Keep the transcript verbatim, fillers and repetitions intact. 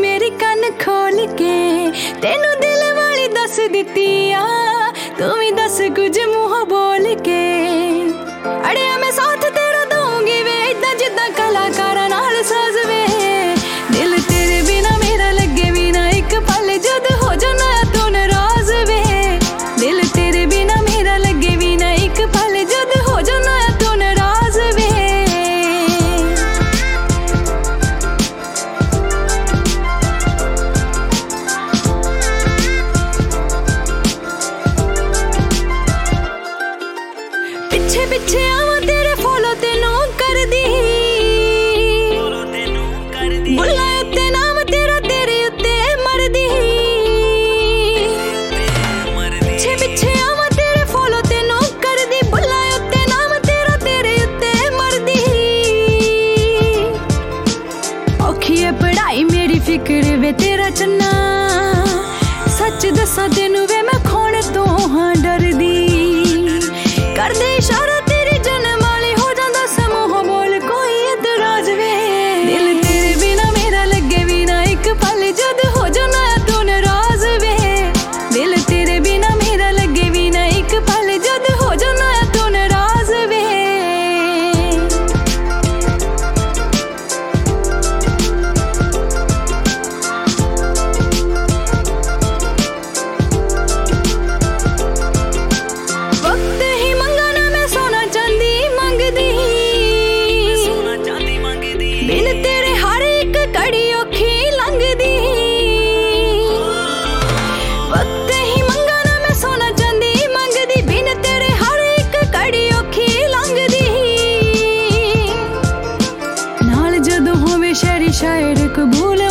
मेरी कन खोल के तेनू दिल वाली दस दिती आ तू भी दस कुछ मुँह बोल के अड़े मैं साथ तेरा दूंगी वे इदा जिदा कलाकारा नाल साज वे दिल तेरे बिना मेरा लगे भी ना एक पल जद हो जाना तू नाराज वे दिल तेरे बिना मेरा लगे भी ना एक पल जद हो जाना तू नाराज वे पिछे पिछे आवा तेरे फॉलो तेनू कर दी बुला उत्ते नाम तेरा तेरे उत्ते मर दी पिछे पिछे आवा तेरे फॉलो तेनू कर दी बुला उत्ते नाम तेरा तेरे उत्ते मर दी औखी है पढ़ाई मेरी फिक्र वे तेरा चन्ना सच दसा तेनू वे मैं खोण तो हाँ डर दी कर दे इशारा तेरी जन्म वाली हो जाता समूह बोल कोई एतराज वे दिल तेरे बिना मेरा लगे भी ना एक पल जद हो जाना तू नाराज वे दिल तेरे बिना मेरा लगे भी ना एक पल जद हो जाना तू नाराज वे बिन तेरे हर एक कड़ी औखी लंघदी वक्त ही मंगा ना मैं सोना चांदी मंगदी बिन तेरे हर एक कड़ी औखी लंघदी नाल जदों होवे शायरी शायर कबूल